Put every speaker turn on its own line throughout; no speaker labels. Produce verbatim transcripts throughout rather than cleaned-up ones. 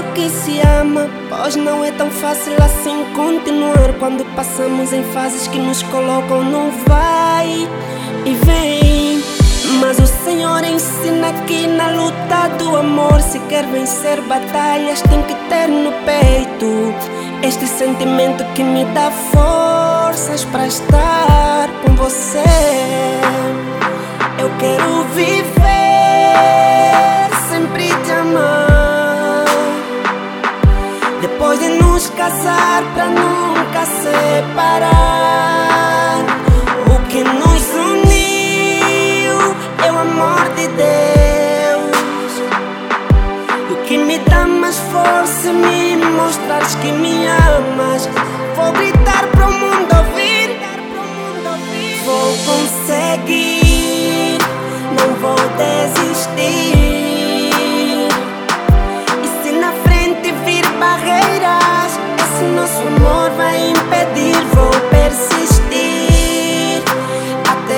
que se ama, pois não é tão fácil assim continuar quando passamos em fases que nos colocam no vai e vem. Mas o Senhor ensina que na luta do amor, se quer vencer batalhas, tem que ter no peito este sentimento que me dá forças para estar com você. Eu quero viver, sempre te amar, depois de nos casar, pra nunca separar. O que nos uniu é o amor de Deus, e o que me dá mais força é me mostrares que me amas. Vou gritar pro mundo ouvir, vou conseguir, não vou desistir. E se na frente vir barreiras, esse nosso amor vai impedir. Vou persistir até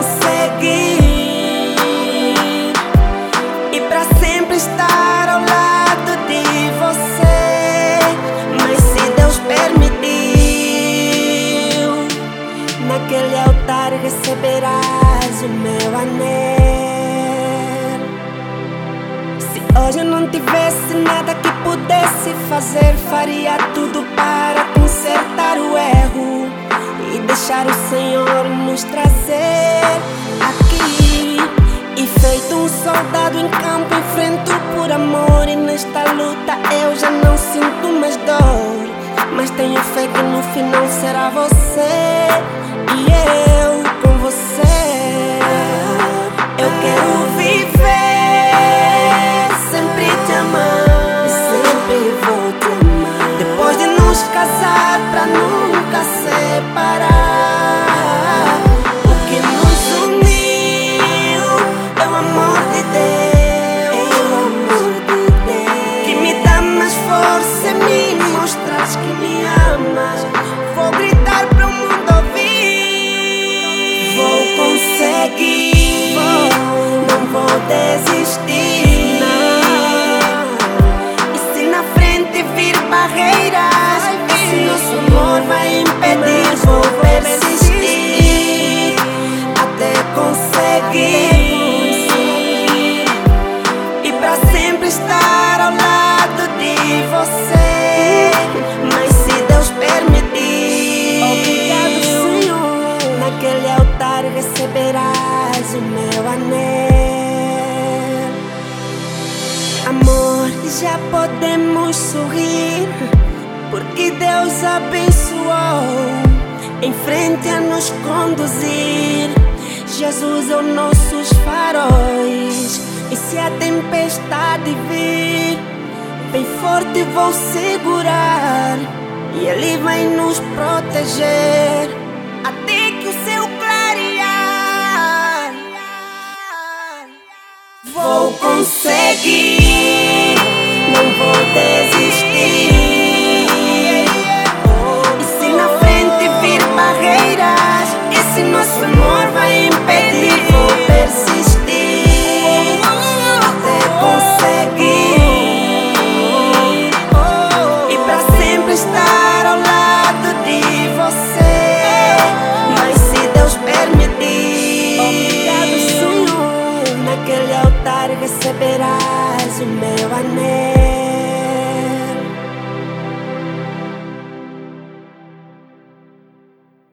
conseguir, e pra sempre estar ao lado de você. Mas se Deus permitiu, naquele altar receberás o meu anel. Se hoje eu não tivesse nada que pudesse fazer, faria tudo para consertar o erro e deixar o Senhor nos trazer aqui. E feito um soldado em campo, enfrento por amor, e nesta luta eu já não sinto mais dor, mas tenho fé que no final será você e eu com você. Eu quero viver, sempre te amar, sempre vou te amar, depois de nos casar, pra nunca separar. O que nos uniu é o amor de Deus, é o amor de Deus, que me dá mais força e me mostras que me amas. Vou gritar pro mundo ouvir, vou conseguir, não vou desistir. E se na frente vir barreiras, esse nosso amor vai impedir. Vou persistir até conseguir, e pra sempre estar ao lado de você. Mas se Deus permitir, obrigado, Senhor, naquele altar receberás o meu anel. Amor, já podemos sorrir, porque Deus abençoou em frente a nos conduzir. Jesus é o nossos faróis, e se a tempestade vir, bem forte vou segurar, e Ele vai nos proteger até que o céu clarear. Vou conseguir, não vou desistir. E se na frente vir barreiras, esse nosso amor vai impedir. Vou persistir até conseguir, e pra sempre estar ao lado de você. Mas se Deus permitir, obrigado, Senhor, naquele altar receberás o meu anel.